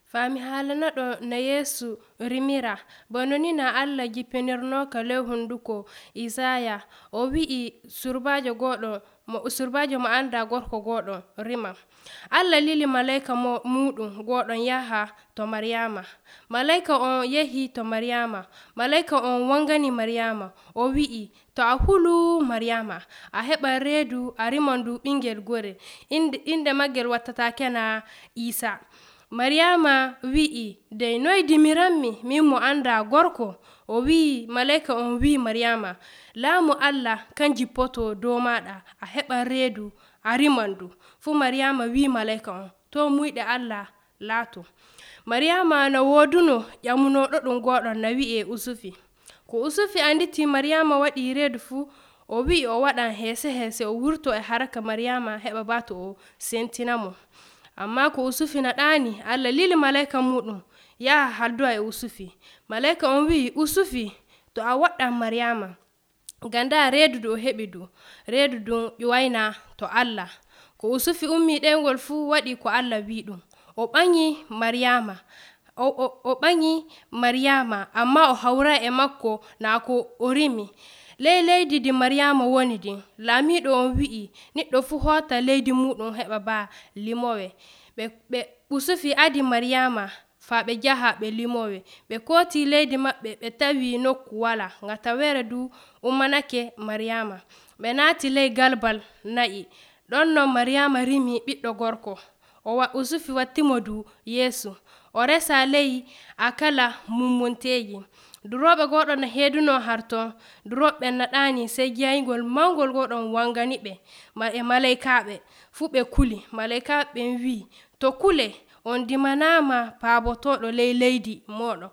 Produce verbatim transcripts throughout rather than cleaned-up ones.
Fami halana ɗo na Yesu rimira bononi na Allah jippinirno ka ley hunduko Isaya o wi'i surbajo goɗo mo surbajo mo anda gorko goɗo rima. Allah lili malaika mo muɗum goɗon yaha to Maryama. Malaika on yehi to Maryama. Malaika on wangani Maryama o wi'i to a hulu Maryama a heɓa reedu a rimandu ɓingel gore inde, inde magel wattatake na Isa. Maryama wi'i dey noy dimiranmi min mo anda gorko. O wi malaika on wi Maryama laamu Allah kan jippoto dow maɗa a heɓa reedu a rimandu. Fu Maryama wi malaika on to muyɗe Allah laato. Maryama na woduno ƴamunoɗo ɗum goɗon na wi'e usufi. Ko usufi anditi Maryama waɗi reedu fu o wi'i o waɗan hese hese o wurto e haraka Maryama heɓa bato o sentinamo. Amma ko usufi na ɗani Allah lili malaika muɗum yaha halduwa e usufi. Malaika on wi usufi to a waɗɗan Maryama ganda reedu du o heɓi du reedu dun ƴuwayna to Allah. Ko usufi ummi ɗengol fu waɗi ko Allah wi ɗum o ɓanyi Maryama o, o, o ɓanyi Maryama amma o hawra e makko na ko o rimi. Ley leydi di Maryama woni din laamiɗo on wi'i neɗɗo fu hota leydi muɗum heɓa ba limowe. Ɓe ɓe usufi adi Maryama fa ɓe jaha ɓe limowe. Ɓe koti leydi maɓɓe ɓe tawi nokku wala nga tawere du ummanake Maryama. Ɓe naati ley galbal na'i ɗon non Maryama rimi ɓiɗɗo gorko o wa usufi wattimo du Yesu o resa ley akala mummunteji. Duroɓe goɗon heeduno harton duroɓe na ɗani sey jeyngol mangol goɗon wangani ɓe ma e malaikaɓe fu ɓe kuli. Malaikaɓe ɓen wi to kule on dimanama paabotoɗo ley leydi moɗon.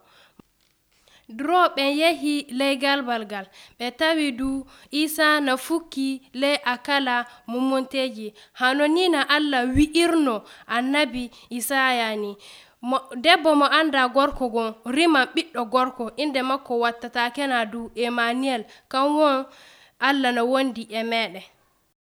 Duroɓen yehi ley galbal gal ɓe tawi du Isa na fukki ley akala mummunteji hano ni na Allah wi'irno annabi Isaya ni. Mo, debbo mo anda gorko gon riman ɓiɗɗo gorko inde makko wattatake na du Emmanuel kan won Allah na wondi e meɗe.